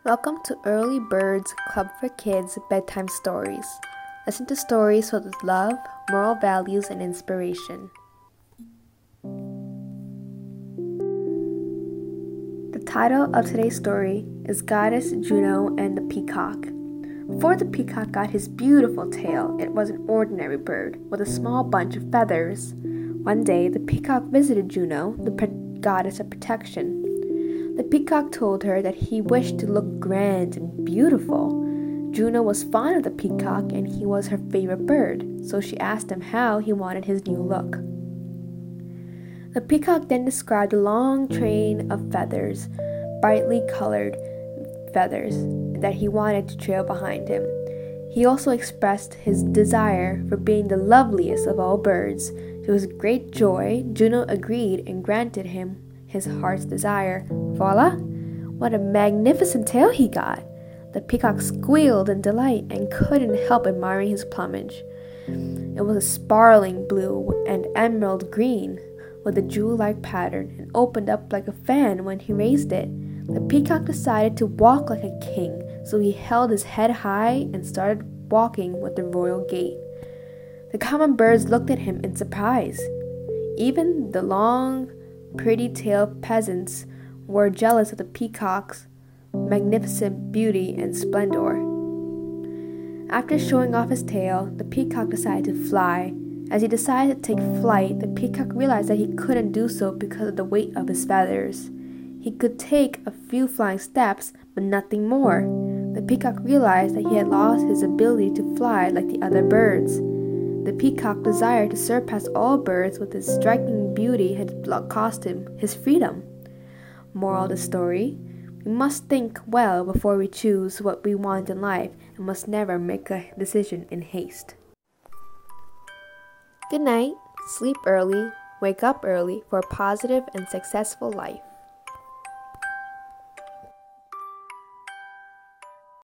Welcome to Early Birds Club for Kids Bedtime Stories. Listen to stories filled with love, moral values, and inspiration. The title of today's story is Goddess Juno and the Peacock. Before the peacock got his beautiful tail, it was an ordinary bird with a small bunch of feathers. One day, the peacock visited Juno, the goddess of protection. The peacock told her that he wished to look grand and beautiful. Juno was fond of the peacock and he was her favorite bird, so she asked him how he wanted his new look. The peacock then described a long train of feathers, brightly colored feathers, that he wanted to trail behind him. He also expressed his desire for being the loveliest of all birds. To his great joy, Juno agreed and granted him his heart's desire. Voila! What a magnificent tail he got! The peacock squealed in delight and couldn't help admiring his plumage. It was a sparkling blue and emerald green with a jewel-like pattern and opened up like a fan when he raised it. The peacock decided to walk like a king, so he held his head high and started walking with the royal gait. The common birds looked at him in surprise. Even the long, pretty-tailed peasants were jealous of the peacock's magnificent beauty and splendor. After showing off his tail, the peacock decided to fly. As he decided to take flight, the peacock realized that he couldn't do so because of the weight of his feathers. He could take a few flying steps, but nothing more. The peacock realized that he had lost his ability to fly like the other birds. The peacock desired to surpass all birds with his striking beauty had cost him his freedom. Moral of the story: we must think well before we choose what we want in life and must never make a decision in haste. Good night, sleep early, wake up early for a positive and successful life.